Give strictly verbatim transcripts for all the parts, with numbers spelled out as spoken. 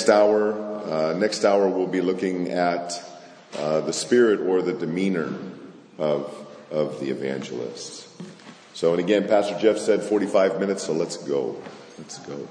next hour. Uh, next hour we'll be looking at uh, the spirit or the demeanor of, of the evangelist. So, and again, Pastor Jeff said forty-five minutes, so let's go. Let's go.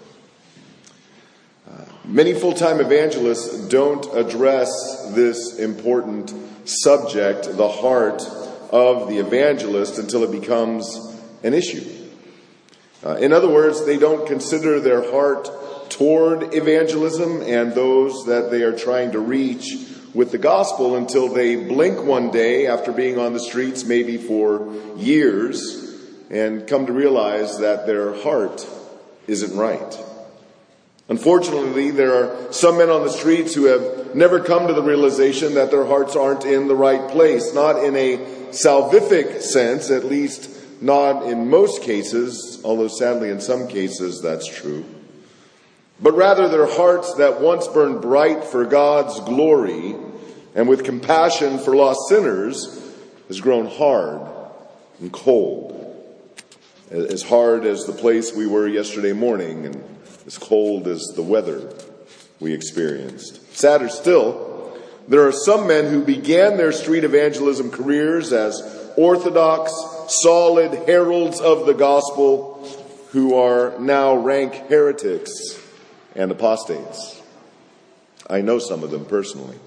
Uh, many full-time evangelists don't address this important subject, the heart of the evangelist, until it becomes an issue. Uh, in other words, they don't consider their heart toward evangelism and those that they are trying to reach with the gospel until they blink one day after being on the streets maybe for years and come to realize that their heart isn't right. Unfortunately, there are some men on the streets who have never come to the realization that their hearts aren't in the right place, not in a salvific sense, at least not in most cases, although sadly in some cases that's true, but rather their hearts that once burned bright for God's glory and with compassion for lost sinners has grown hard and cold, as hard as the place we were yesterday morning and as cold as the weather we experienced. Sadder still, there are some men who began their street evangelism careers as orthodox, solid heralds of the gospel who are now rank heretics and apostates. I know some of them personally.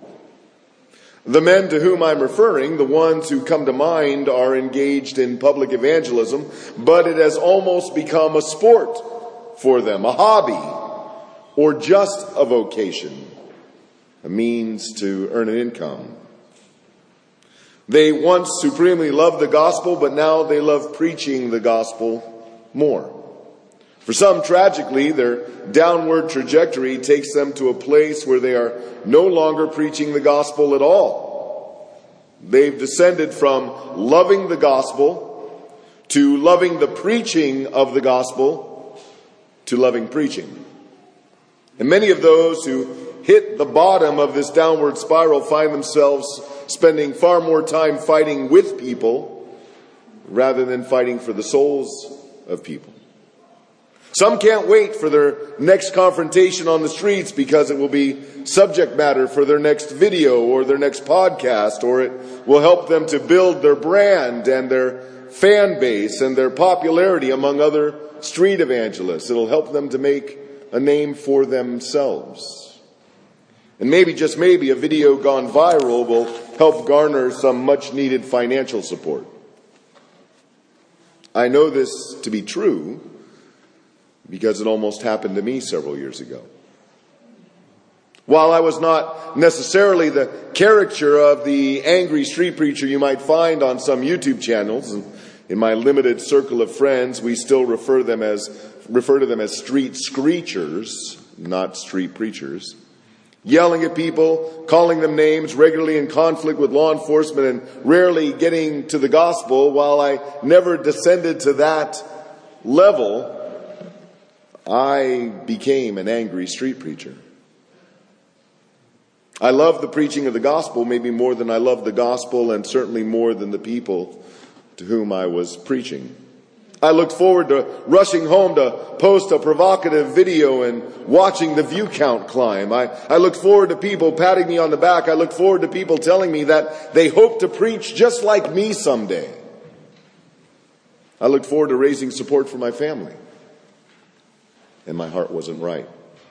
The men to whom I'm referring, the ones who come to mind, are engaged in public evangelism, but it has almost become a sport for them, a hobby, or just a vocation, a means to earn an income. They once supremely loved the gospel, but now they love preaching the gospel more. For some, tragically, their downward trajectory takes them to a place where they are no longer preaching the gospel at all. They've descended from loving the gospel to loving the preaching of the gospel to loving preaching. And many of those who hit the bottom of this downward spiral find themselves spending far more time fighting with people rather than fighting for the souls of people. Some can't wait for their next confrontation on the streets because it will be subject matter for their next video or their next podcast, or it will help them to build their brand and their fan base and their popularity among other street evangelists. It'll help them to make a name for themselves. And maybe, just maybe, a video gone viral will help garner some much needed financial support. I know this to be true because it almost happened to me several years ago. While I was not necessarily the caricature of the angry street preacher you might find on some YouTube channels, and in my limited circle of friends, we still refer them as refer to them as street screechers, not street preachers, yelling at people, calling them names, regularly in conflict with law enforcement, and rarely getting to the gospel. While I never descended to that level, I became an angry street preacher. I love the preaching of the gospel maybe more than I love the gospel, and certainly more than the people to whom I was preaching. I looked forward to rushing home to post a provocative video and watching the view count climb. I, I looked forward to people patting me on the back. I looked forward to people telling me that they hope to preach just like me someday. I looked forward to raising support for my family. And my heart wasn't right.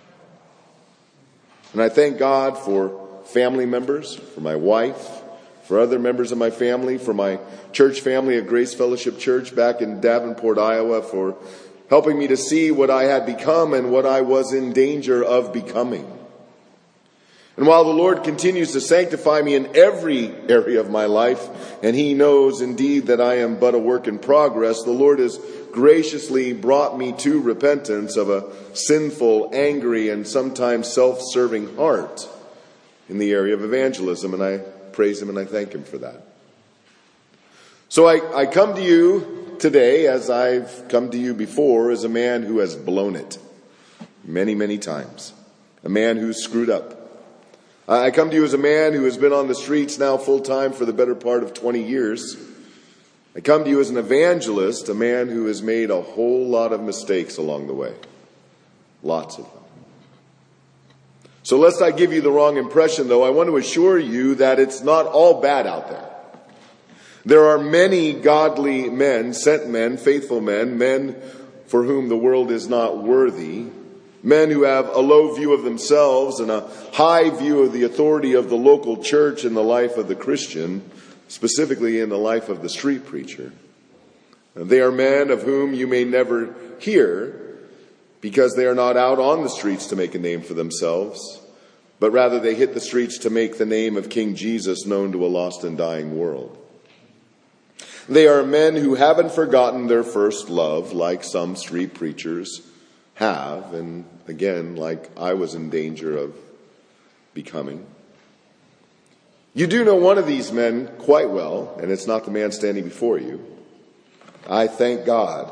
And I thank God for family members, for my wife, for other members of my family, for my church family at Grace Fellowship Church back in Davenport, Iowa, for helping me to see what I had become and what I was in danger of becoming. And while the Lord continues to sanctify me in every area of my life, and He knows indeed that I am but a work in progress, the Lord has graciously brought me to repentance of a sinful, angry, and sometimes self-serving heart in the area of evangelism, and I praise Him and I thank Him for that. So I, I come to you today, as I've come to you before, as a man who has blown it many, many times. A man who's screwed up. I come to you as a man who has been on the streets now full-time for the better part of twenty years. I come to you as an evangelist, a man who has made a whole lot of mistakes along the way. Lots of them. So lest I give you the wrong impression, though, I want to assure you that it's not all bad out there. There are many godly men, sent men, faithful men, men for whom the world is not worthy, men who have a low view of themselves and a high view of the authority of the local church in the life of the Christian, specifically in the life of the street preacher. They are men of whom you may never hear because they are not out on the streets to make a name for themselves, but rather they hit the streets to make the name of King Jesus known to a lost and dying world. They are men who haven't forgotten their first love, like some street preachers have, and again, like I was in danger of becoming. You do know one of these men quite well, and it's not the man standing before you. I thank God.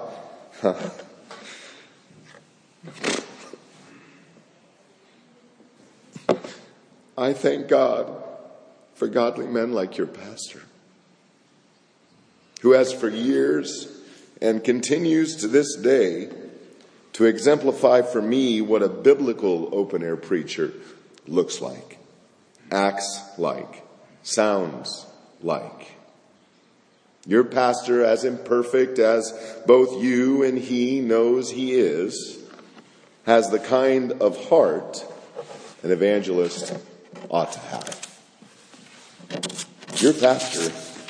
I thank God for godly men like your pastor, who has for years and continues to this day to exemplify for me what a biblical open-air preacher looks like, acts like, sounds like. Your pastor, as imperfect as both you and he knows he is, has the kind of heart an evangelist ought to have. Your pastor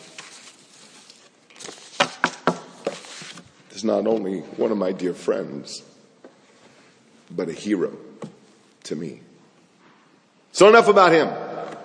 is not only one of my dear friends, but a hero to me. So enough about him.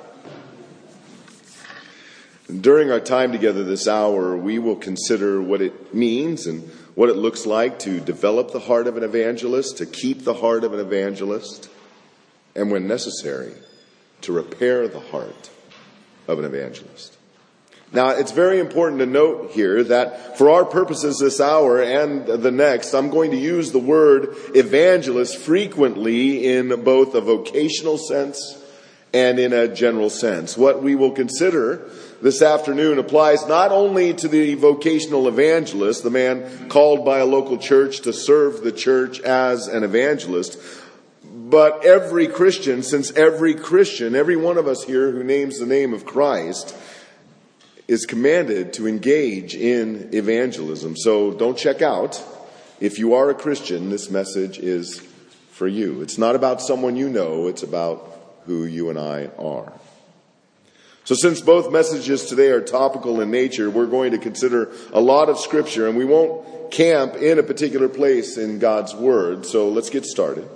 During our time together this hour, we will consider what it means and what it looks like to develop the heart of an evangelist, to keep the heart of an evangelist, and when necessary, to repair the heart of an evangelist. Now, it's very important to note here that for our purposes this hour and the next, I'm going to use the word evangelist frequently in both a vocational sense and in a general sense. What we will consider this afternoon applies not only to the vocational evangelist, the man called by a local church to serve the church as an evangelist, but every Christian, since every Christian, every one of us here who names the name of Christ, is commanded to engage in evangelism. So don't check out. If you are a Christian, this message is for you. It's not about someone you know, it's about who you and I are. So since both messages today are topical in nature, we're going to consider a lot of scripture, and we won't camp in a particular place in God's Word. So let's get started.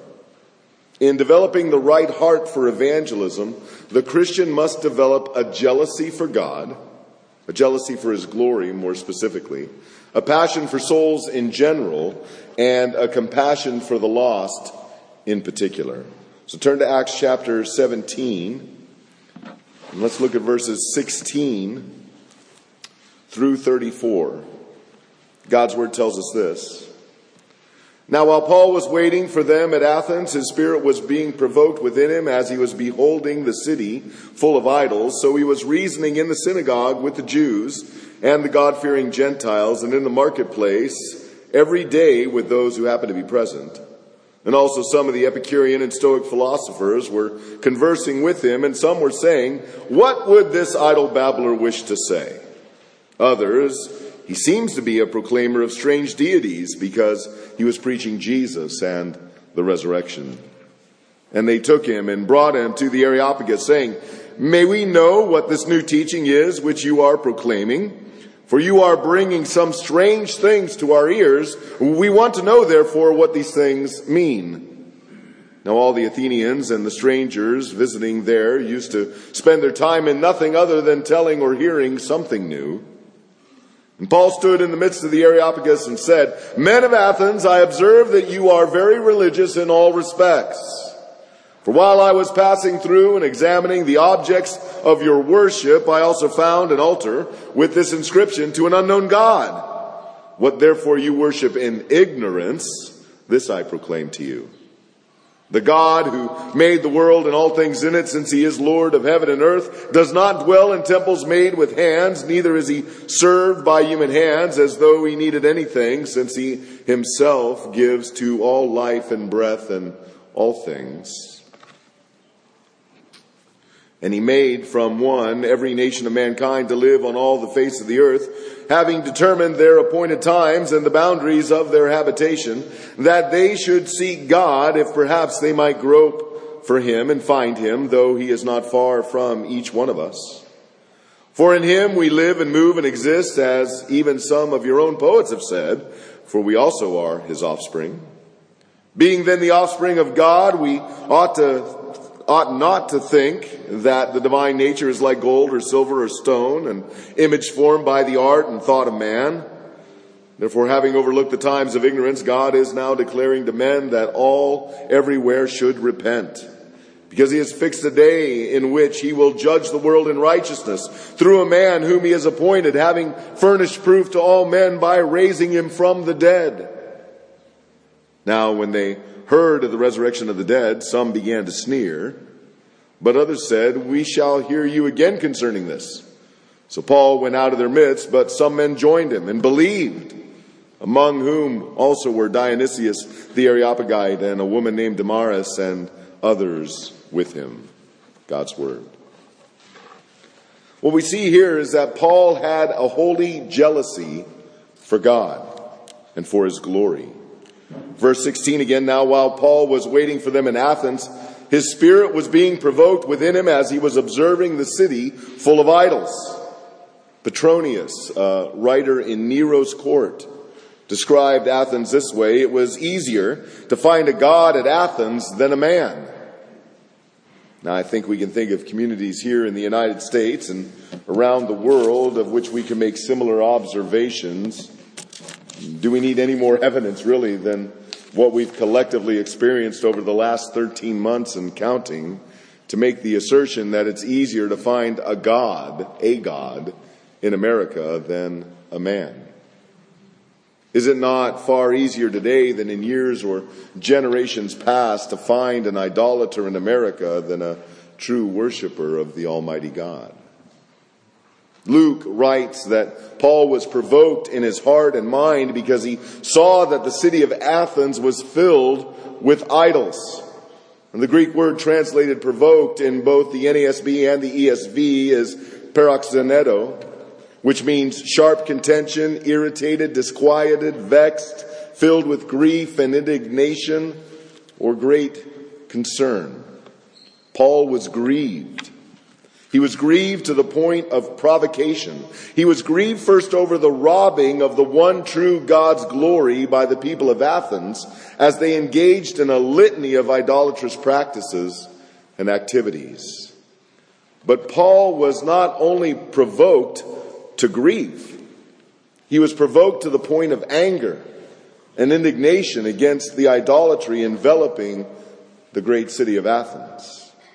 In developing the right heart for evangelism, the Christian must develop a jealousy for God, a jealousy for His glory more specifically, a passion for souls in general, and a compassion for the lost in particular. So turn to Acts chapter seventeen, and let's look at verses sixteen through thirty-four. God's Word tells us this. Now while Paul was waiting for them at Athens, his spirit was being provoked within him as he was beholding the city full of idols. So he was reasoning in the synagogue with the Jews and the God-fearing Gentiles, and in the marketplace every day with those who happened to be present. And also some of the Epicurean and Stoic philosophers were conversing with him, and some were saying, "What would this idle babbler wish to say?" Others, "He seems to be a proclaimer of strange deities," because he was preaching Jesus and the resurrection. And they took him and brought him to the Areopagus, saying, "May we know what this new teaching is which you are proclaiming? For you are bringing some strange things to our ears. We want to know, therefore, what these things mean." Now all the Athenians and the strangers visiting there used to spend their time in nothing other than telling or hearing something new. And Paul stood in the midst of the Areopagus and said, "Men of Athens, I observe that you are very religious in all respects. For while I was passing through and examining the objects of your worship, I also found an altar with this inscription, 'To an unknown God.' What therefore you worship in ignorance, this I proclaim to you. The God who made the world and all things in it, since he is Lord of heaven and earth, does not dwell in temples made with hands, neither is he served by human hands as though he needed anything, since he himself gives to all life and breath and all things. And he made from one every nation of mankind to live on all the face of the earth, having determined their appointed times and the boundaries of their habitation, that they should seek God, if perhaps they might grope for him and find him, though he is not far from each one of us. For in him we live and move and exist, as even some of your own poets have said, for we also are his offspring. Being then the offspring of God, we ought to ought not to think that the divine nature is like gold or silver or stone, an image formed by the art and thought of man. Therefore, having overlooked the times of ignorance, God is now declaring to men that all everywhere should repent, because he has fixed a day in which he will judge the world in righteousness through a man whom he has appointed, having furnished proof to all men by raising him from the dead. Now, when they heard of the resurrection of the dead, some began to sneer, but others said, we shall hear you again concerning this. So Paul went out of their midst, but some men joined him and believed, among whom also were Dionysius the Areopagite and a woman named Damaris and others with him. God's word. What we see here is that Paul had a holy jealousy for God and for his glory. Verse sixteen again, now while Paul was waiting for them in Athens, his spirit was being provoked within him as he was observing the city full of idols. Petronius, a writer in Nero's court, described Athens this way: it was easier to find a god at Athens than a man. Now, I think we can think of communities here in the United States and around the world of which we can make similar observations. Do we need any more evidence, really, than what we've collectively experienced over the last thirteen months and counting to make the assertion that it's easier to find a god, a god, in America than a man? Is it not far easier today than in years or generations past to find an idolater in America than a true worshiper of the Almighty God? Luke writes that Paul was provoked in his heart and mind because he saw that the city of Athens was filled with idols. And the Greek word translated provoked in both the N A S B and the E S V is paroxeneto, which means sharp contention, irritated, disquieted, vexed, filled with grief and indignation or great concern. Paul was grieved. He was grieved to the point of provocation. He was grieved first over the robbing of the one true God's glory by the people of Athens as they engaged in a litany of idolatrous practices and activities. But Paul was not only provoked to grieve. He was provoked to the point of anger and indignation against the idolatry enveloping the great city of Athens.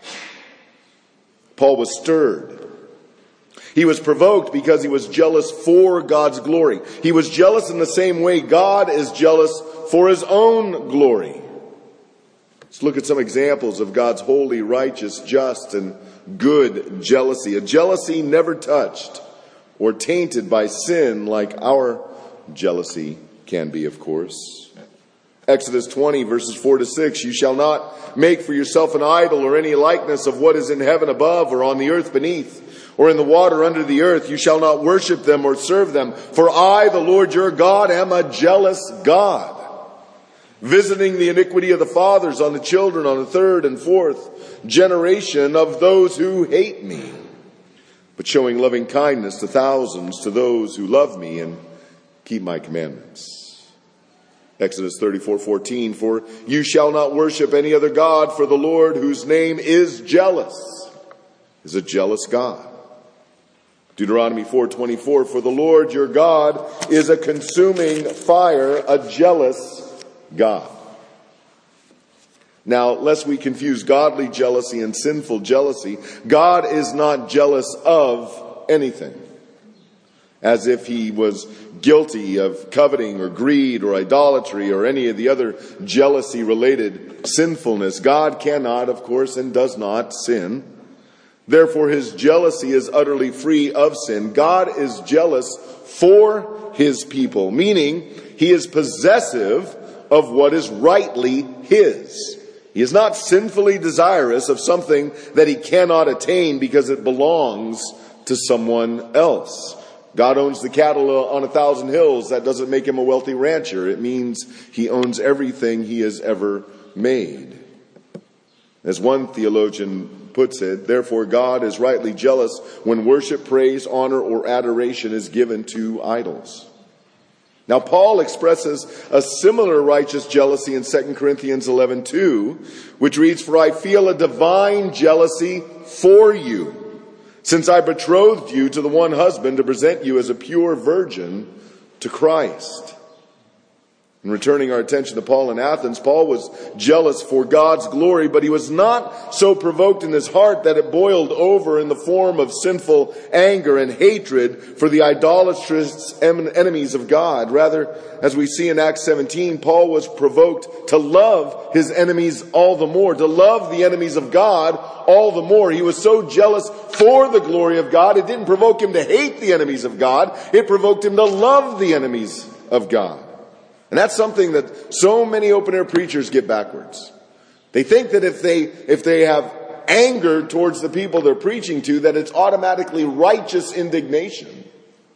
Paul was stirred. He was provoked because he was jealous for God's glory. He was jealous in the same way God is jealous for his own glory. Let's look at some examples of God's holy, righteous, just, and good jealousy. A jealousy never touched or tainted by sin like our jealousy can be, of course. Exodus twenty, verses four to six, you shall not make for yourself an idol or any likeness of what is in heaven above or on the earth beneath or in the water under the earth. You shall not worship them or serve them. For I, the Lord your God, am a jealous God, visiting the iniquity of the fathers on the children on the third and fourth generation of those who hate me, but showing loving kindness to thousands, to those who love me and keep my commandments. Exodus thirty-four fourteen, for you shall not worship any other God, for the Lord, whose name is jealous, is a jealous God. Deuteronomy four twenty-four, for the Lord your God is a consuming fire, a jealous God. Now, lest we confuse godly jealousy and sinful jealousy, God is not jealous of anything, as if he was guilty of coveting or greed or idolatry or any of the other jealousy-related sinfulness. God cannot, of course, and does not sin. Therefore, his jealousy is utterly free of sin. God is jealous for his people, meaning he is possessive of what is rightly his. He is not sinfully desirous of something that he cannot attain because it belongs to someone else. God owns the cattle on a thousand hills. That doesn't make him a wealthy rancher. It means he owns everything he has ever made. As one theologian puts it, therefore God is rightly jealous when worship, praise, honor, or adoration is given to idols. Now Paul expresses a similar righteous jealousy in Second Corinthians eleven two, which reads, "For I feel a divine jealousy for you, since I betrothed you to the one husband to present you as a pure virgin to Christ." In returning our attention to Paul in Athens, Paul was jealous for God's glory, but he was not so provoked in his heart that it boiled over in the form of sinful anger and hatred for the idolatrous enemies of God. Rather, as we see in Acts seventeen, Paul was provoked to love his enemies all the more, to love the enemies of God all the more. He was so jealous for the glory of God, it didn't provoke him to hate the enemies of God. It provoked him to love the enemies of God. And that's something that so many open-air preachers get backwards. They think that if they, if they have anger towards the people they're preaching to, that it's automatically righteous indignation.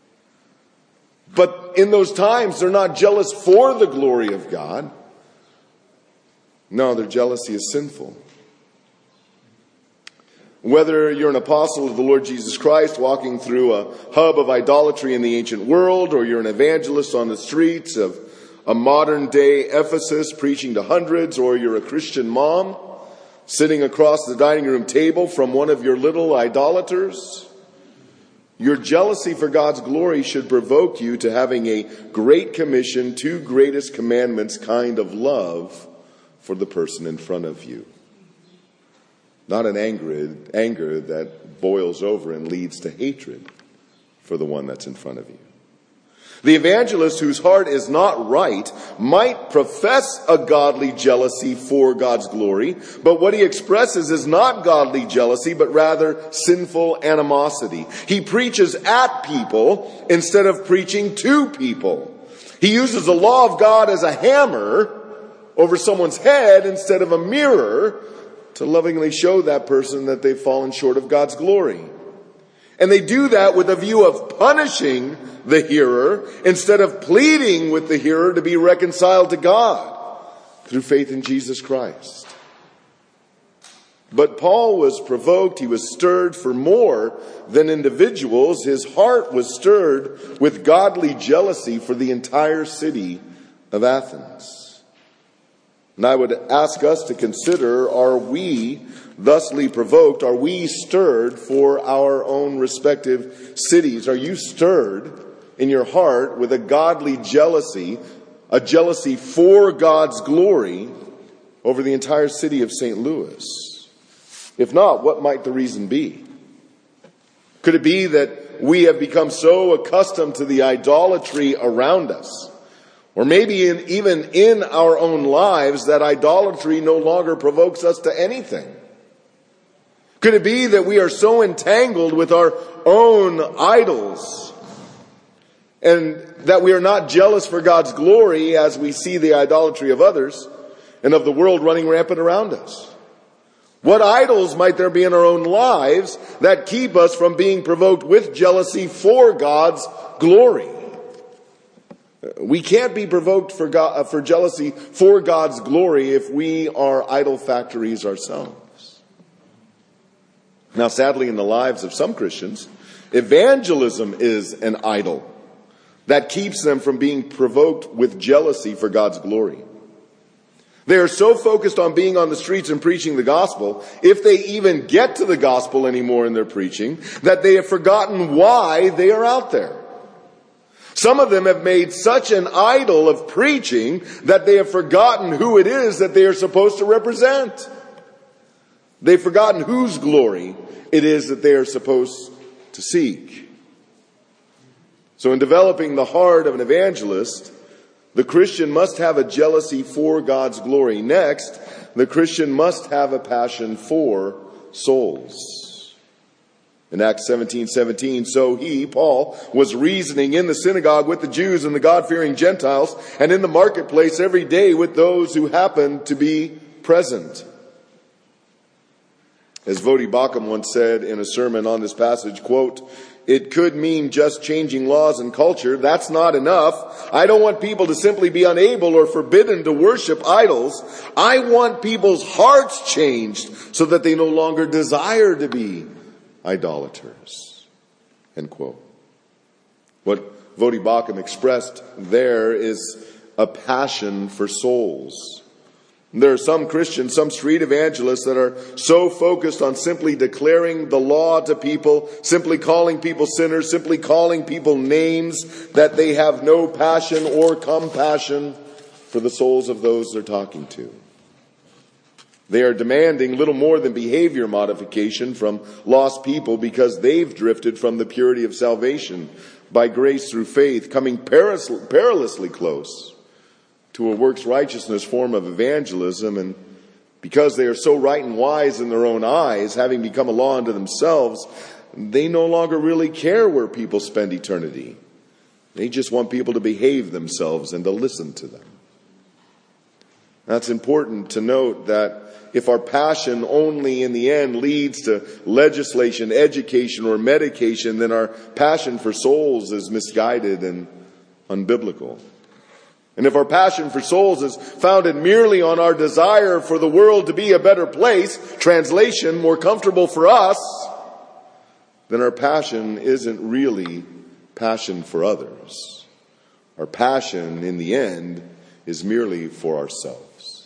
But in those times, they're not jealous for the glory of God. No, their jealousy is sinful. Whether you're an apostle of the Lord Jesus Christ walking through a hub of idolatry in the ancient world, or you're an evangelist on the streets of a modern day Ephesus preaching to hundreds, or you're a Christian mom sitting across the dining room table from one of your little idolaters, your jealousy for God's glory should provoke you to having a great commission, two greatest commandments kind of love for the person in front of you. Not an anger, anger that boils over and leads to hatred for the one that's in front of you. The evangelist whose heart is not right might profess a godly jealousy for God's glory, but what he expresses is not godly jealousy, but rather sinful animosity. He preaches at people instead of preaching to people. He uses the law of God as a hammer over someone's head instead of a mirror to lovingly show that person that they've fallen short of God's glory. And they do that with a view of punishing the hearer instead of pleading with the hearer to be reconciled to God through faith in Jesus Christ. But Paul was provoked, he was stirred for more than individuals. His heart was stirred with godly jealousy for the entire city of Athens. And I would ask us to consider, are we thusly provoked? Are we stirred for our own respective cities? Are you stirred in your heart with a godly jealousy, a jealousy for God's glory over the entire city of Saint Louis? If not, what might the reason be? Could it be that we have become so accustomed to the idolatry around us, or maybe in, even in our own lives, that idolatry no longer provokes us to anything? Could it be that we are so entangled with our own idols and that we are not jealous for God's glory as we see the idolatry of others and of the world running rampant around us? What idols might there be in our own lives that keep us from being provoked with jealousy for God's glory? We can't be provoked for God, for jealousy for God's glory if we are idol factories ourselves. Now, sadly, in the lives of some Christians, evangelism is an idol that keeps them from being provoked with jealousy for God's glory. They are so focused on being on the streets and preaching the gospel, if they even get to the gospel anymore in their preaching, that they have forgotten why they are out there. Some of them have made such an idol of preaching that they have forgotten who it is that they are supposed to represent. They've forgotten whose glory it is that they are supposed to seek. So in developing the heart of an evangelist, the Christian must have a jealousy for God's glory. Next, the Christian must have a passion for souls. In Acts seventeen seventeen, so he, Paul, was reasoning in the synagogue with the Jews and the God-fearing Gentiles, and in the marketplace every day with those who happened to be present. As Voddie Baucham once said in a sermon on this passage, quote, "It could mean just changing laws and culture. That's not enough. I don't want people to simply be unable or forbidden to worship idols. I want people's hearts changed so that they no longer desire to be idolaters." End quote. What Voddie Baucham expressed there is a passion for souls. There are some Christians, some street evangelists that are so focused on simply declaring the law to people, simply calling people sinners, simply calling people names, that they have no passion or compassion for the souls of those they're talking to. They are demanding little more than behavior modification from lost people because they've drifted from the purity of salvation by grace through faith, coming perilously close to a works righteousness form of evangelism. And because they are so right and wise in their own eyes, having become a law unto themselves, they no longer really care where people spend eternity. They just want people to behave themselves and to listen to them. That's important to note, that if our passion only in the end leads to legislation, education, or medication, then our passion for souls is misguided and unbiblical. And if our passion for souls is founded merely on our desire for the world to be a better place, translation, more comfortable for us, then our passion isn't really passion for others. Our passion, in the end, is merely for ourselves.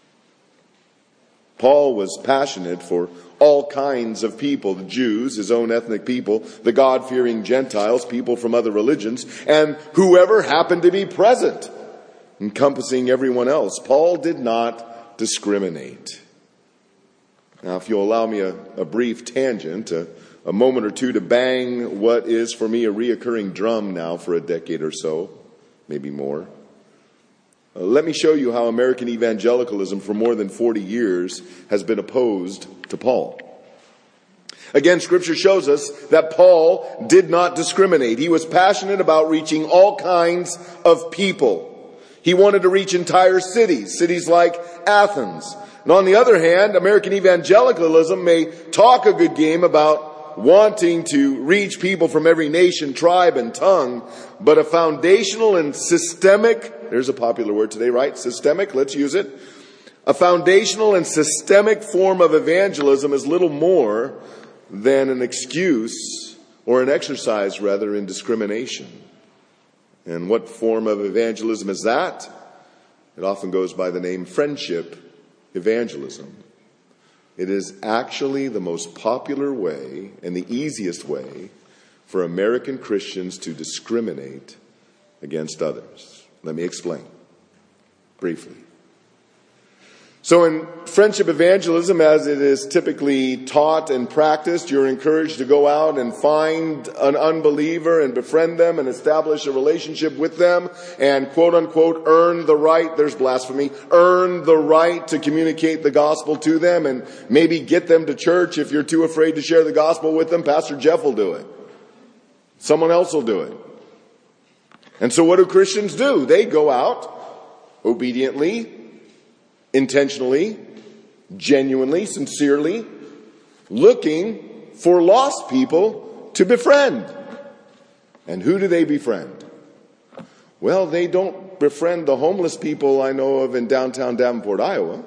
Paul was passionate for all kinds of people, the Jews, his own ethnic people, the God-fearing Gentiles, people from other religions, and whoever happened to be present, encompassing everyone else. Paul did not discriminate. Now, if you'll allow me a, a brief tangent, a, a moment or two to bang what is for me a reoccurring drum now for a decade or so, maybe more. Uh, let me show you how American evangelicalism for more than forty years has been opposed to Paul. Again, Scripture shows us that Paul did not discriminate. He was passionate about reaching all kinds of people. He wanted to reach entire cities, cities like Athens. And on the other hand, American evangelicalism may talk a good game about wanting to reach people from every nation, tribe, and tongue, but a foundational and systemic, there's a popular word today, right? Systemic, let's use it. A foundational and systemic form of evangelism is little more than an excuse, or an exercise rather, in discrimination. And what form of evangelism is that? It often goes by the name friendship evangelism. It is actually the most popular way and the easiest way for American Christians to discriminate against others. Let me explain briefly. So in friendship evangelism, as it is typically taught and practiced, you're encouraged to go out and find an unbeliever and befriend them and establish a relationship with them and quote unquote earn the right, there's blasphemy, earn the right to communicate the gospel to them and maybe get them to church. If you're too afraid to share the gospel with them, Pastor Jeff will do it. Someone else will do it. And so what do Christians do? They go out obediently, intentionally, genuinely, sincerely, looking for lost people to befriend. And who do they befriend? Well, they don't befriend the homeless people I know of in downtown Davenport, Iowa.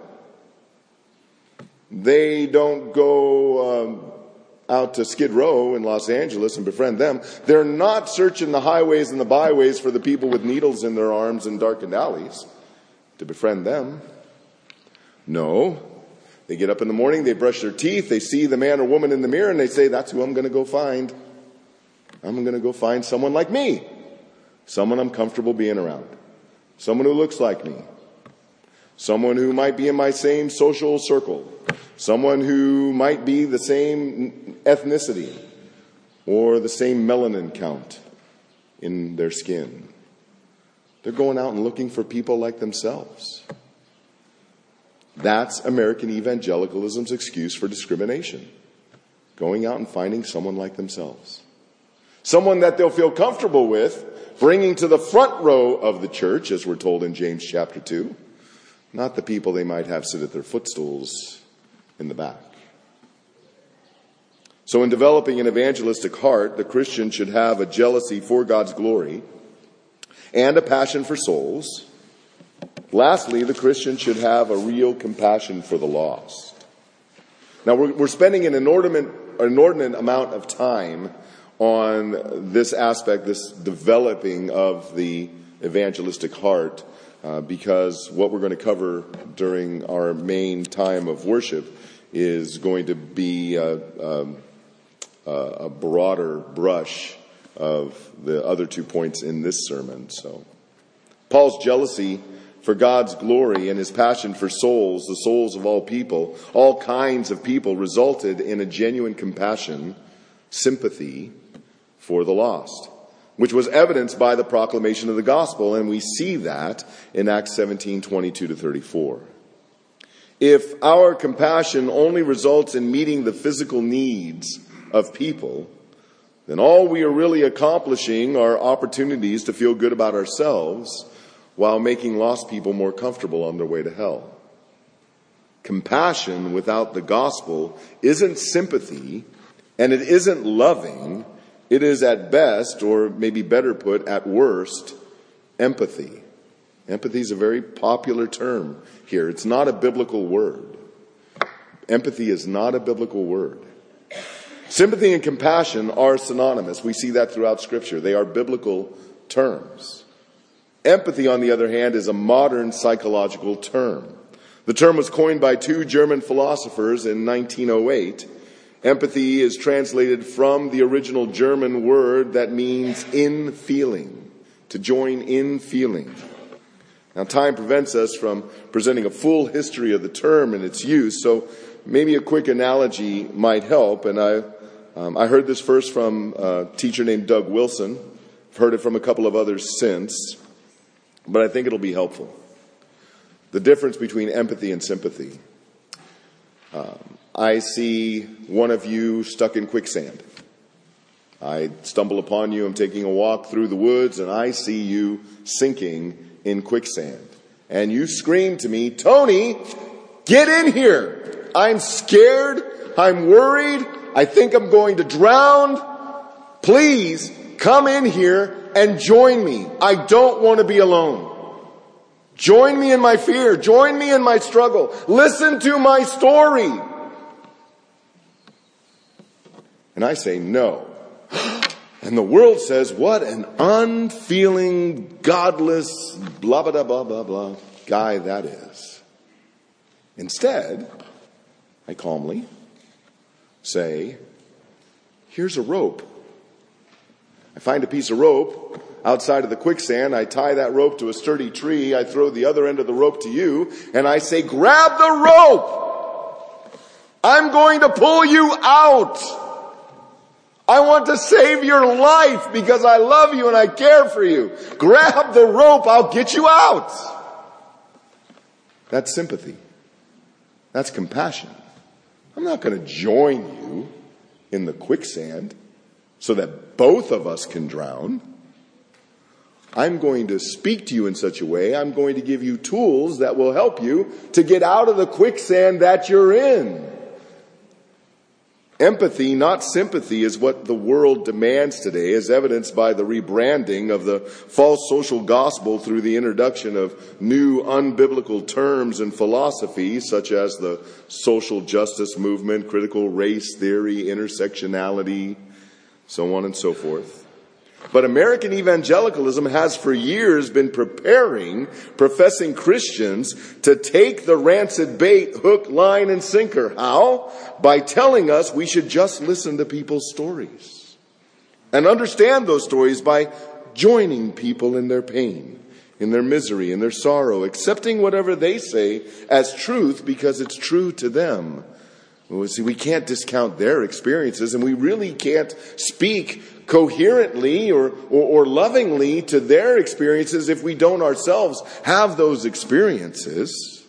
They don't go um, out to Skid Row in Los Angeles and befriend them. They're not searching the highways and the byways for the people with needles in their arms in darkened alleys to befriend them. No. They get up in the morning, they brush their teeth, they see the man or woman in the mirror, and they say, that's who I'm going to go find. I'm going to go find someone like me. Someone I'm comfortable being around. Someone who looks like me. Someone who might be in my same social circle. Someone who might be the same ethnicity or the same melanin count in their skin. They're going out and looking for people like themselves. That's American evangelicalism's excuse for discrimination. Going out and finding someone like themselves. Someone that they'll feel comfortable with, bringing to the front row of the church, as we're told in James chapter two. Not the people they might have sit at their footstools in the back. So in developing an evangelistic heart, the Christian should have a jealousy for God's glory and a passion for souls. Lastly, the Christian should have a real compassion for the lost. Now, we're, we're spending an inordinate, inordinate amount of time on this aspect, this developing of the evangelistic heart, uh, because what we're going to cover during our main time of worship is going to be a, a, a broader brush of the other two points in this sermon. So, Paul's jealousy for God's glory and his passion for souls, the souls of all people, all kinds of people, resulted in a genuine compassion, sympathy for the lost, which was evidenced by the proclamation of the gospel, and we see that in Acts seventeen, twenty-two to thirty-four. If our compassion only results in meeting the physical needs of people, then all we are really accomplishing are opportunities to feel good about ourselves while making lost people more comfortable on their way to hell. Compassion without the gospel isn't sympathy, and it isn't loving. It is at best, or maybe better put, at worst, empathy. Empathy is a very popular term here. It's not a biblical word. Empathy is not a biblical word. Sympathy and compassion are synonymous. We see that throughout Scripture. They are biblical terms. Empathy, on the other hand, is a modern psychological term. The term was coined by two German philosophers in nineteen oh eight. Empathy is translated from the original German word that means in feeling, to join in feeling. Now, time prevents us from presenting a full history of the term and its use, so maybe a quick analogy might help. And I, um, I heard this first from a teacher named Doug Wilson. I've heard it from a couple of others since, but I think it'll be helpful. The difference between empathy and sympathy. Um, I see one of you stuck in quicksand. I stumble upon you, I'm taking a walk through the woods, and I see you sinking in quicksand. And you scream to me, "Tony, get in here. I'm scared. I'm worried. I think I'm going to drown. Please come in here and join me. I don't want to be alone. Join me in my fear. Join me in my struggle. Listen to my story." And I say no. And the world says, what an unfeeling, godless, blah, blah, blah, blah, blah guy that is. Instead, I calmly say, here's a rope. I find a piece of rope outside of the quicksand. I tie that rope to a sturdy tree. I throw the other end of the rope to you. And I say, grab the rope. I'm going to pull you out. I want to save your life because I love you and I care for you. Grab the rope. I'll get you out. That's sympathy. That's compassion. I'm not going to join you in the quicksand so that both of us can drown. I'm going to speak to you in such a way, I'm going to give you tools that will help you to get out of the quicksand that you're in. Empathy, not sympathy, is what the world demands today, as evidenced by the rebranding of the false social gospel through the introduction of new unbiblical terms and philosophies such as the social justice movement, critical race theory, intersectionality, so on and so forth. But American evangelicalism has for years been preparing professing Christians to take the rancid bait hook, line, and sinker. How? By telling us we should just listen to people's stories and understand those stories by joining people in their pain, in their misery, in their sorrow, accepting whatever they say as truth because it's true to them. Well, see, we can't discount their experiences, and we really can't speak coherently or, or, or lovingly to their experiences if we don't ourselves have those experiences.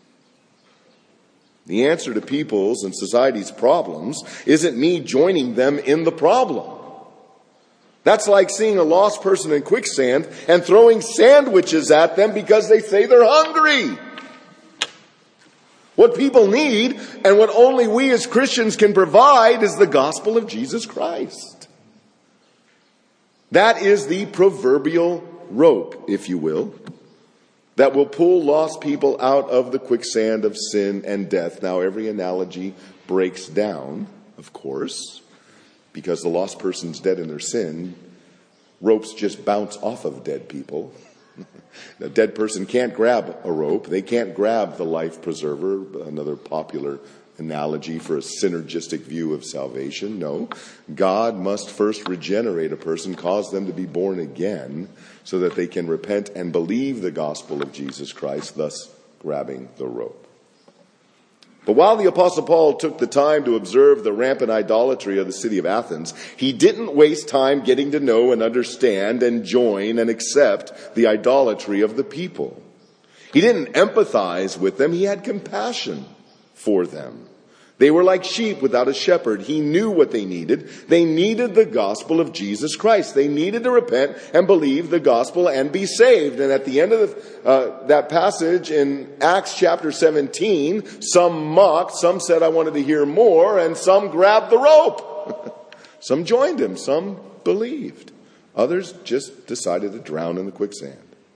The answer to people's and society's problems isn't me joining them in the problem. That's like seeing a lost person in quicksand and throwing sandwiches at them because they say they're hungry. What people need, and what only we as Christians can provide, is the gospel of Jesus Christ. That is the proverbial rope, if you will, that will pull lost people out of the quicksand of sin and death. Now, every analogy breaks down, of course, because the lost person's dead in their sin. Ropes just bounce off of dead people. A dead person can't grab a rope. They can't grab the life preserver, another popular analogy for a synergistic view of salvation. No, God must first regenerate a person, cause them to be born again, so that they can repent and believe the gospel of Jesus Christ, thus grabbing the rope. But while the Apostle Paul took the time to observe the rampant idolatry of the city of Athens, he didn't waste time getting to know and understand and join and accept the idolatry of the people. He didn't empathize with them. He had compassion for them. They were like sheep without a shepherd. He knew what they needed. They needed the gospel of Jesus Christ. They needed to repent and believe the gospel and be saved. And at the end of the, uh, that passage in Acts chapter seventeen, some mocked, some said, I wanted to hear more, and some grabbed the rope. Some joined him, some believed. Others just decided to drown in the quicksand.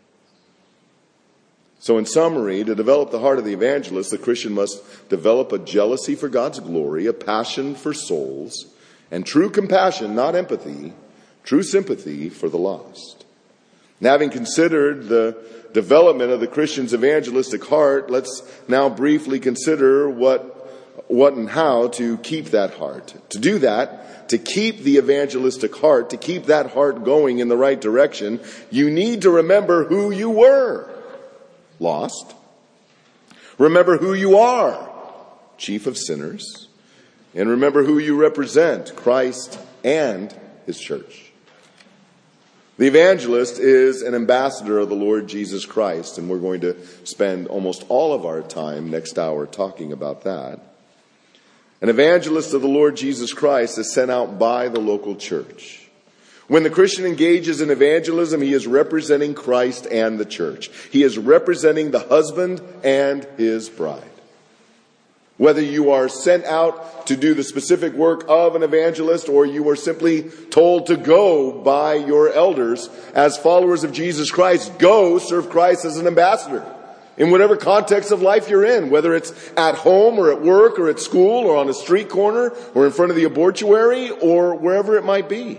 So in summary, to develop the heart of the evangelist, the Christian must develop a jealousy for God's glory, a passion for souls, and true compassion, not empathy, true sympathy for the lost. And having considered the development of the Christian's evangelistic heart, let's now briefly consider what, what and how to keep that heart. To do that, to keep the evangelistic heart, to keep that heart going in the right direction, you need to remember who you were. Lost. Remember who you are, chief of sinners. And remember who you represent, Christ and his church. The evangelist is an ambassador of the Lord Jesus Christ, and we're going to spend almost all of our time next hour talking about that. An evangelist of the Lord Jesus Christ is sent out by the local church. When the Christian engages in evangelism, he is representing Christ and the church. He is representing the husband and his bride. Whether you are sent out to do the specific work of an evangelist, or you are simply told to go by your elders as followers of Jesus Christ, go serve Christ as an ambassador in whatever context of life you're in, whether it's at home or at work or at school or on a street corner or in front of the abortuary or wherever it might be.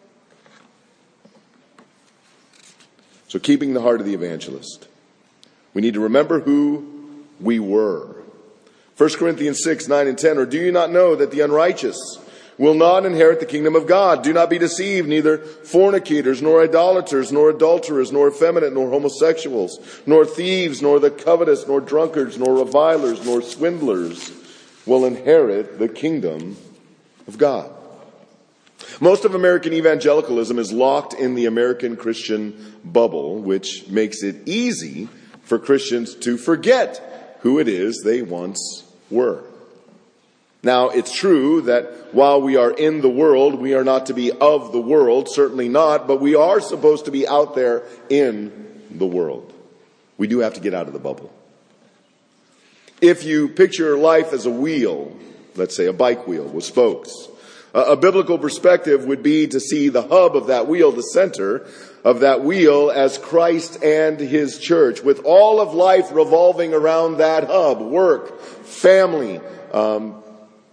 So keeping the heart of the evangelist. We need to remember who we were. First Corinthians six, nine and ten. Or do you not know that the unrighteous will not inherit the kingdom of God? Do not be deceived. Neither fornicators, nor idolaters, nor adulterers, nor effeminate, nor homosexuals, nor thieves, nor the covetous, nor drunkards, nor revilers, nor swindlers will inherit the kingdom of God. Most of American evangelicalism is locked in the American Christian bubble, which makes it easy for Christians to forget who it is they once were. Now, it's true that while we are in the world, we are not to be of the world, certainly not, but we are supposed to be out there in the world. We do have to get out of the bubble. If you picture life as a wheel, let's say a bike wheel with spokes, a biblical perspective would be to see the hub of that wheel, the center of that wheel, as Christ and his church, with all of life revolving around that hub: work, family, um,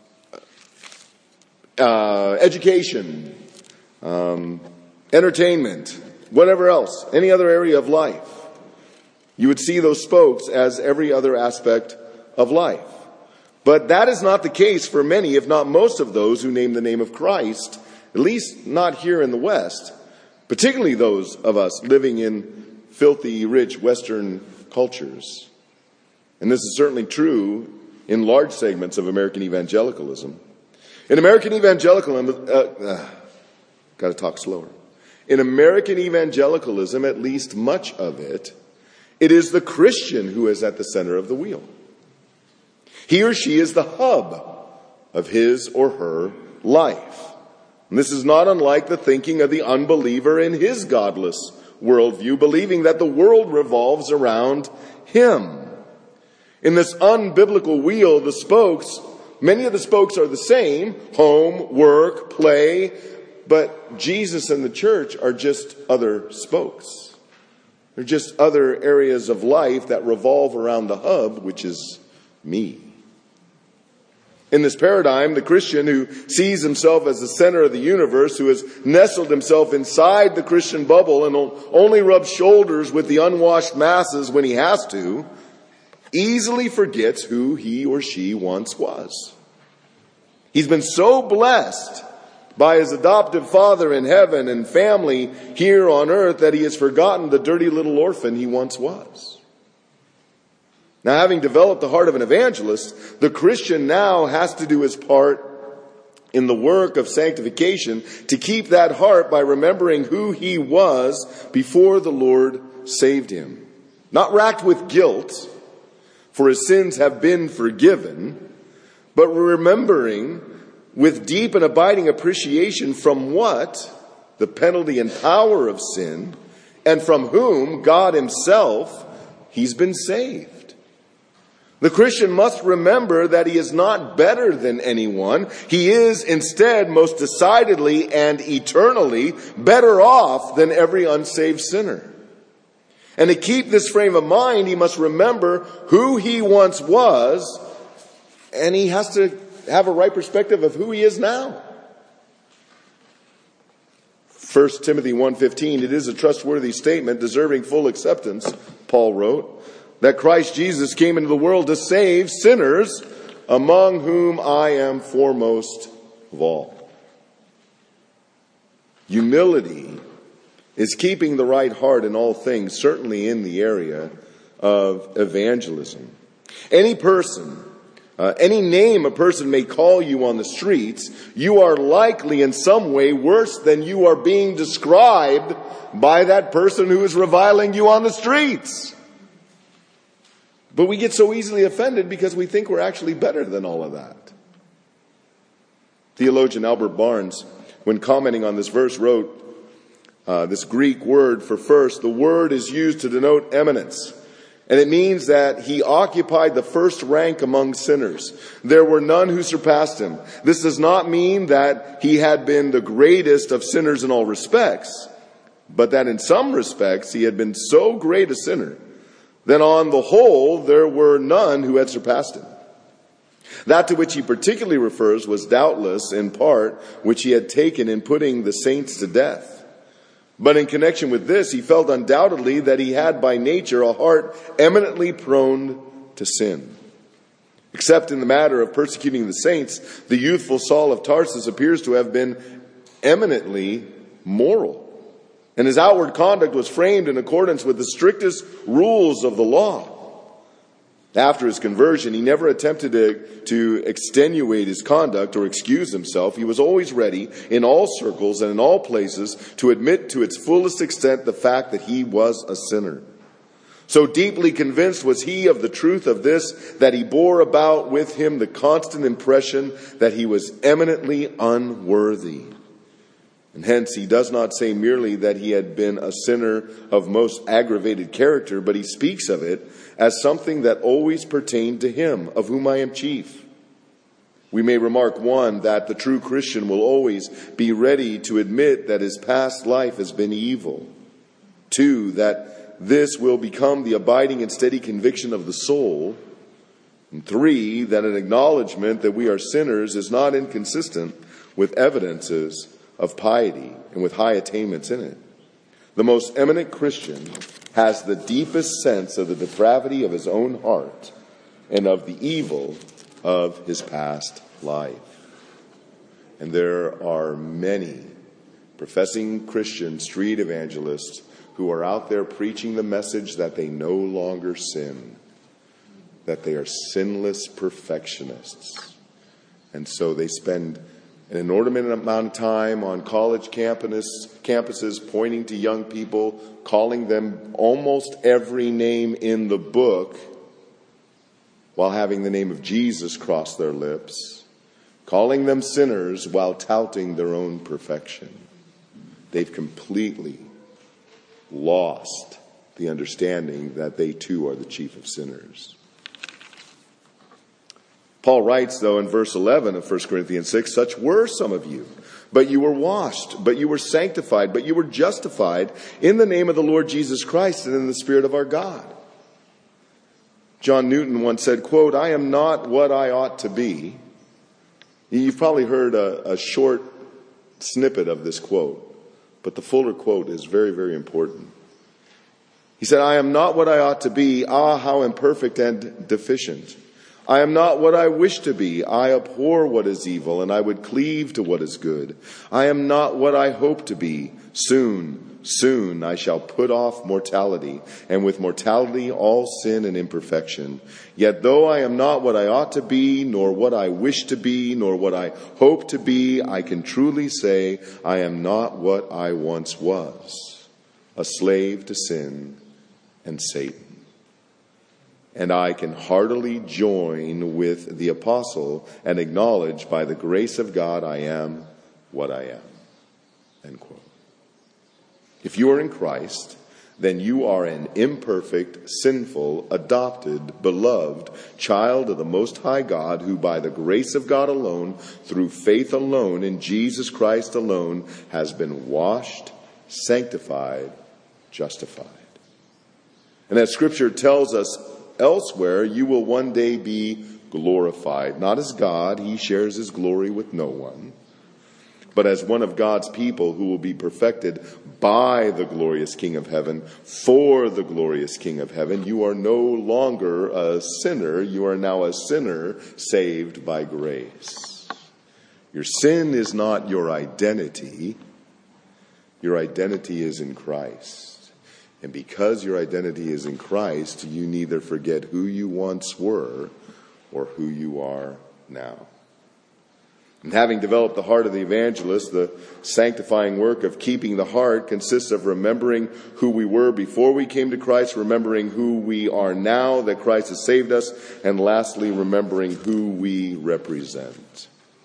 uh, education, um, entertainment, whatever else, any other area of life. You would see those spokes as every other aspect of life. But that is not the case for many, if not most of those who name the name of Christ, at least not here in the West, particularly those of us living in filthy, rich Western cultures. And this is certainly true in large segments of American evangelicalism. In American evangelicalism, uh, uh, got to talk slower. In American evangelicalism, at least much of it, it is the Christian who is at the center of the wheel. He or she is the hub of his or her life. And this is not unlike the thinking of the unbeliever in his godless worldview, believing that the world revolves around him. In this unbiblical wheel, the spokes, many of the spokes are the same: home, work, play, but Jesus and the church are just other spokes. They're just other areas of life that revolve around the hub, which is me. In this paradigm, the Christian who sees himself as the center of the universe, who has nestled himself inside the Christian bubble and only rubs shoulders with the unwashed masses when he has to, easily forgets who he or she once was. He's been so blessed by his adoptive father in heaven and family here on earth that he has forgotten the dirty little orphan he once was. Now, having developed the heart of an evangelist, the Christian now has to do his part in the work of sanctification to keep that heart by remembering who he was before the Lord saved him. Not racked with guilt, for his sins have been forgiven, but remembering with deep and abiding appreciation from what? The penalty and power of sin, and from whom, God himself, he's been saved. The Christian must remember that he is not better than anyone. He is instead most decidedly and eternally better off than every unsaved sinner. And to keep this frame of mind, he must remember who he once was, and he has to have a right perspective of who he is now. First Timothy one fifteen, it is a trustworthy statement deserving full acceptance, Paul wrote, that Christ Jesus came into the world to save sinners, among whom I am foremost of all. Humility is keeping the right heart in all things, certainly in the area of evangelism. Any person, uh, any name a person may call you on the streets, you are likely in some way worse than you are being described by that person who is reviling you on the streets. But we get so easily offended because we think we're actually better than all of that. Theologian Albert Barnes, when commenting on this verse, wrote uh, this Greek word for first. The word is used to denote eminence, and it means that he occupied the first rank among sinners. There were none who surpassed him. This does not mean that he had been the greatest of sinners in all respects, but that in some respects he had been so great a sinner then on the whole, there were none who had surpassed him. That to which he particularly refers was doubtless, in part, which he had taken in putting the saints to death. But in connection with this, he felt undoubtedly that he had by nature a heart eminently prone to sin. Except in the matter of persecuting the saints, the youthful Saul of Tarsus appears to have been eminently moral. And his outward conduct was framed in accordance with the strictest rules of the law. After his conversion, he never attempted to, to extenuate his conduct or excuse himself. He was always ready, in all circles and in all places, to admit to its fullest extent the fact that he was a sinner. So deeply convinced was he of the truth of this, that he bore about with him the constant impression that he was eminently unworthy. And hence he does not say merely that he had been a sinner of most aggravated character, but he speaks of it as something that always pertained to him, of whom I am chief. We may remark, one, that the true Christian will always be ready to admit that his past life has been evil. Two, that this will become the abiding and steady conviction of the soul. And three, that an acknowledgement that we are sinners is not inconsistent with evidences of piety and with high attainments in it. The most eminent Christian has the deepest sense of the depravity of his own heart and of the evil of his past life. And there are many professing Christian street evangelists who are out there preaching the message that they no longer sin, that they are sinless perfectionists. And so they spend an inordinate amount of time on college campus, campuses pointing to young people, calling them almost every name in the book while having the name of Jesus cross their lips, calling them sinners while touting their own perfection. They've completely lost the understanding that they too are the chief of sinners. Paul writes, though, in verse eleven of First Corinthians six, such were some of you. But you were washed, but you were sanctified, but you were justified in the name of the Lord Jesus Christ and in the Spirit of our God. John Newton once said, quote, I am not what I ought to be. You've probably heard a, a short snippet of this quote, but the fuller quote is very, very important. He said, I am not what I ought to be. Ah, how imperfect and deficient. I am not what I wish to be. I abhor what is evil, and I would cleave to what is good. I am not what I hope to be. Soon, soon I shall put off mortality, and with mortality all sin and imperfection. Yet though I am not what I ought to be, nor what I wish to be, nor what I hope to be, I can truly say I am not what I once was, a slave to sin and Satan. And I can heartily join with the apostle and acknowledge by the grace of God I am what I am. End quote. If you are in Christ, then you are an imperfect, sinful, adopted, beloved child of the Most High God, who by the grace of God alone, through faith alone, in Jesus Christ alone, has been washed, sanctified, justified. And that Scripture tells us elsewhere, you will one day be glorified. Not as God, he shares his glory with no one, but as one of God's people who will be perfected by the glorious King of heaven, for the glorious King of heaven. You are no longer a sinner. You are now a sinner saved by grace. Your sin is not your identity. Your identity is in Christ. And because your identity is in Christ, you neither forget who you once were or who you are now. And having developed the heart of the evangelist, the sanctifying work of keeping the heart consists of remembering who we were before we came to Christ, remembering who we are now that Christ has saved us, and lastly, remembering who we represent.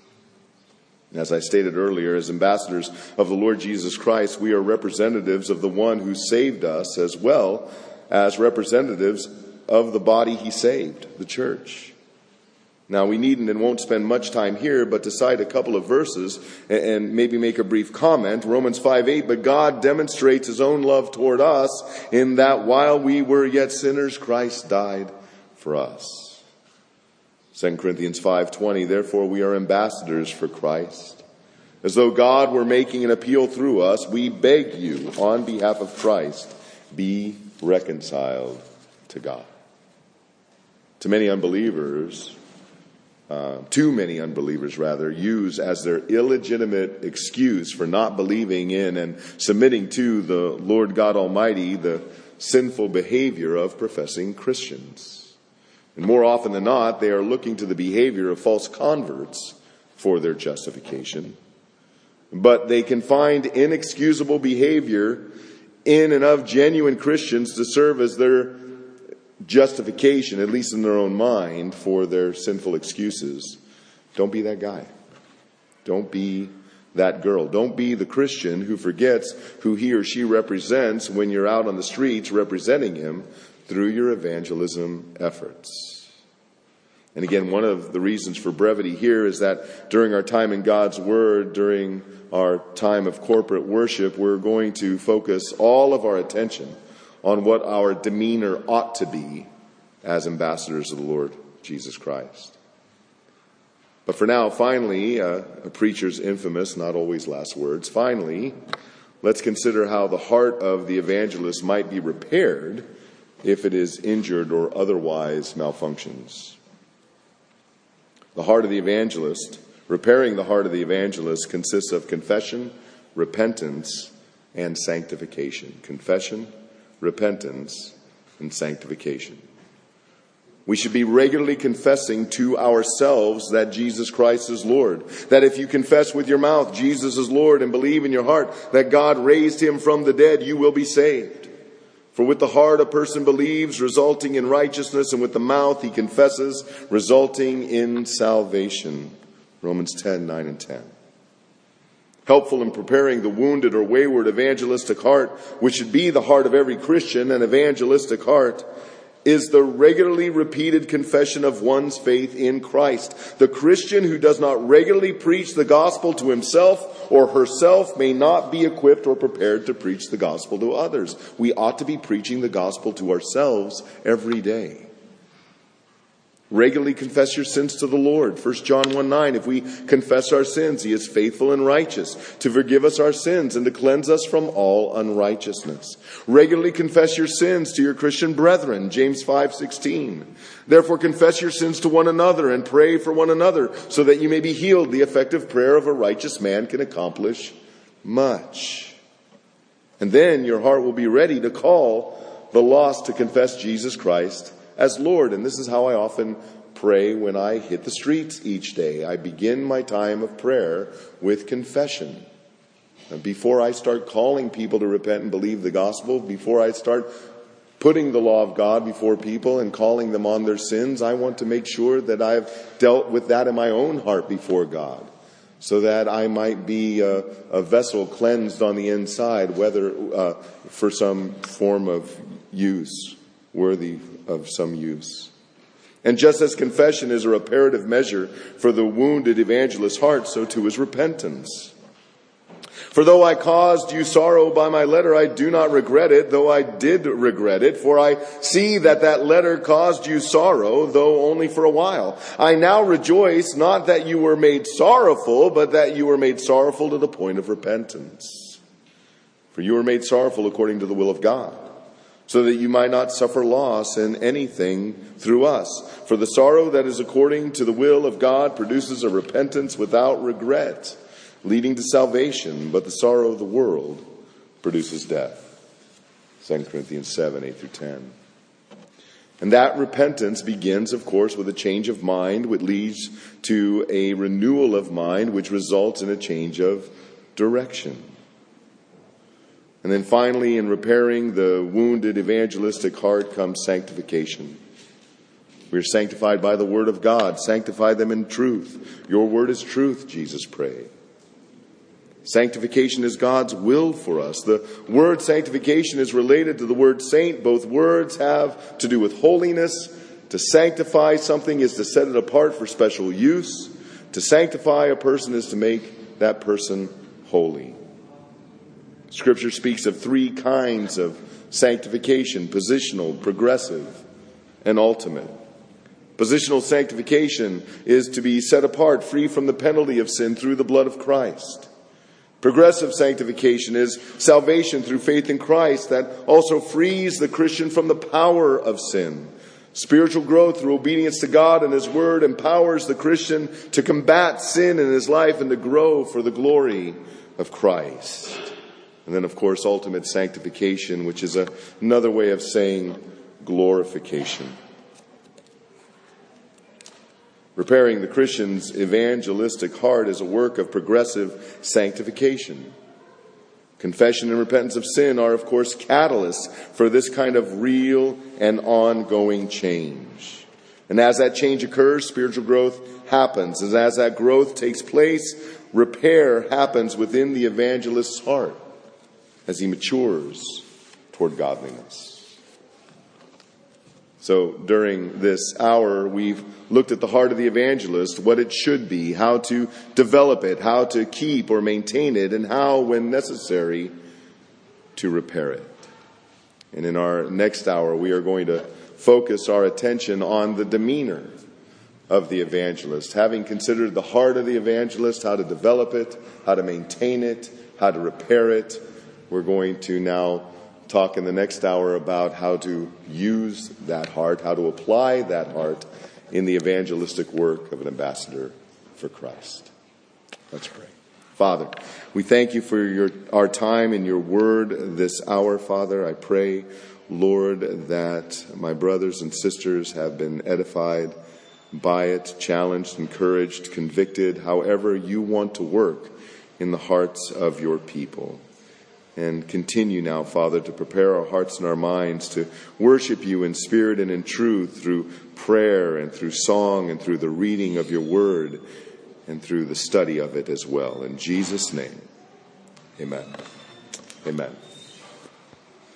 As I stated earlier, as ambassadors of the Lord Jesus Christ, we are representatives of the one who saved us, as well as representatives of the body he saved, the church. Now, we needn't and won't spend much time here, but to cite a couple of verses and maybe make a brief comment. Romans five eight, but God demonstrates his own love toward us in that while we were yet sinners, Christ died for us. Second Corinthians five twenty, therefore we are ambassadors for Christ. As though God were making an appeal through us, we beg you on behalf of Christ, be reconciled to God. To many unbelievers, uh, too many unbelievers rather, use as their illegitimate excuse for not believing in and submitting to the Lord God Almighty the sinful behavior of professing Christians. And more often than not, they are looking to the behavior of false converts for their justification. But they can find inexcusable behavior in and of genuine Christians to serve as their justification, at least in their own mind, for their sinful excuses. Don't be that guy. Don't be that girl. Don't be the Christian who forgets who he or she represents when you're out on the streets representing him through your evangelism efforts. And again, one of the reasons for brevity here is that during our time in God's Word, during our time of corporate worship, we're going to focus all of our attention on what our demeanor ought to be as ambassadors of the Lord Jesus Christ. But for now, finally, uh, a preacher's infamous, not always last words, finally, let's consider how the heart of the evangelist might be repaired if it is injured or otherwise malfunctions. The heart of the evangelist, repairing the heart of the evangelist consists of confession, repentance, and sanctification. Confession, repentance, and sanctification. We should be regularly confessing to ourselves that Jesus Christ is Lord. That if you confess with your mouth Jesus is Lord and believe in your heart that God raised him from the dead, you will be saved. For with the heart a person believes, resulting in righteousness, and with the mouth he confesses, resulting in salvation. Romans ten, nine and ten. Helpful in preparing the wounded or wayward evangelistic heart, which should be the heart of every Christian, an evangelistic heart, is the regularly repeated confession of one's faith in Christ. The Christian who does not regularly preach the gospel to himself or herself may not be equipped or prepared to preach the gospel to others. We ought to be preaching the gospel to ourselves every day. Regularly confess your sins to the Lord. First John one nine, if we confess our sins, he is faithful and righteous to forgive us our sins and to cleanse us from all unrighteousness. Regularly confess your sins to your Christian brethren. James five sixteen. Therefore confess your sins to one another and pray for one another so that you may be healed. The effective prayer of a righteous man can accomplish much. And then your heart will be ready to call the lost to confess Jesus Christ as Lord. And this is how I often pray when I hit the streets each day. I begin my time of prayer with confession. And before I start calling people to repent and believe the gospel, before I start putting the law of God before people and calling them on their sins, I want to make sure that I've dealt with that in my own heart before God, so that I might be a, a vessel cleansed on the inside, whether uh, for some form of use, worthy of some use. And just as confession is a reparative measure for the wounded evangelist's heart, so too is repentance. For though I caused you sorrow by my letter, I do not regret it, though I did regret it. For I see that that letter caused you sorrow, though only for a while. I now rejoice, not that you were made sorrowful, but that you were made sorrowful to the point of repentance. For you were made sorrowful according to the will of God, so that you might not suffer loss in anything through us. For the sorrow that is according to the will of God produces a repentance without regret, leading to salvation, but the sorrow of the world produces death. Second Corinthians seven, eight through ten. And that repentance begins, of course, with a change of mind, which leads to a renewal of mind, which results in a change of direction. And then finally, in repairing the wounded evangelistic heart comes sanctification. We are sanctified by the word of God. Sanctify them in truth. Your word is truth, Jesus prayed. Sanctification is God's will for us. The word sanctification is related to the word saint. Both words have to do with holiness. To sanctify something is to set it apart for special use. To sanctify a person is to make that person holy. Scripture speaks of three kinds of sanctification: positional, progressive, and ultimate. Positional sanctification is to be set apart, free from the penalty of sin through the blood of Christ. Progressive sanctification is salvation through faith in Christ that also frees the Christian from the power of sin. Spiritual growth through obedience to God and His Word empowers the Christian to combat sin in his life and to grow for the glory of Christ. And then, of course, ultimate sanctification, which is a, another way of saying glorification. Repairing the Christian's evangelistic heart is a work of progressive sanctification. Confession and repentance of sin are, of course, catalysts for this kind of real and ongoing change. And as that change occurs, spiritual growth happens. And as that growth takes place, repair happens within the evangelist's heart as he matures toward godliness. So during this hour, we've looked at the heart of the evangelist, what it should be, how to develop it, how to keep or maintain it, and how, when necessary, to repair it. And in our next hour, we are going to focus our attention on the demeanor of the evangelist. Having considered the heart of the evangelist, how to develop it, how to maintain it, how to repair it, we're going to now talk in the next hour about how to use that heart, how to apply that heart in the evangelistic work of an ambassador for Christ. Let's pray. Father, we thank you for your our time in your word this hour, Father. I pray, Lord, that my brothers and sisters have been edified by it, challenged, encouraged, convicted, however you want to work in the hearts of your people. And continue now, Father, to prepare our hearts and our minds to worship you in spirit and in truth through prayer and through song and through the reading of your word and through the study of it as well. In Jesus' name, amen. Amen.